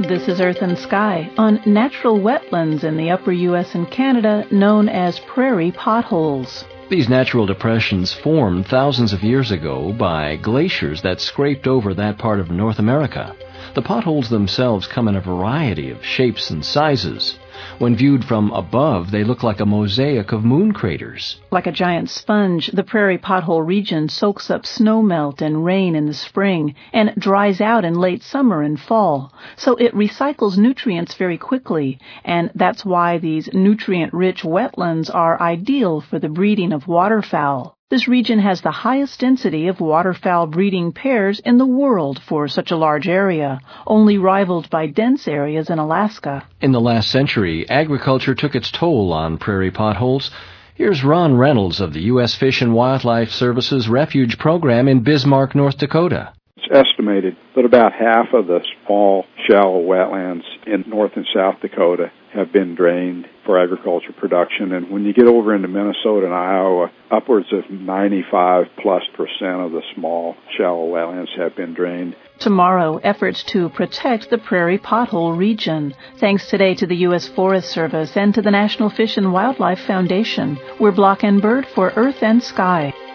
This is Earth and Sky on natural wetlands in the upper U.S. and Canada known as prairie potholes. These natural depressions formed thousands of years ago by glaciers that scraped over that part of North America. The potholes themselves come in a variety of shapes and sizes. When viewed from above, they look like a mosaic of moon craters. Like a giant sponge, the prairie pothole region soaks up snowmelt and rain in the spring and dries out in late summer and fall. So it recycles nutrients very quickly, and that's why these nutrient-rich wetlands are ideal for the breeding of waterfowl. This region has the highest density of waterfowl breeding pairs in the world for such a large area, only rivaled by dense areas in Alaska. In the last century, agriculture took its toll on prairie potholes. Here's Ron Reynolds of the U.S. Fish and Wildlife Service's Refuge Program in Bismarck, North Dakota. It's estimated that about half of the small, shallow wetlands in North and South Dakota have been drained for agriculture production. And when you get over into Minnesota and Iowa, upwards of 95+% of the small, shallow wetlands have been drained. Tomorrow, efforts to protect the prairie pothole region. Thanks today to the U.S. Forest Service and to the National Fish and Wildlife Foundation. We're Block and Bird for Earth and Sky.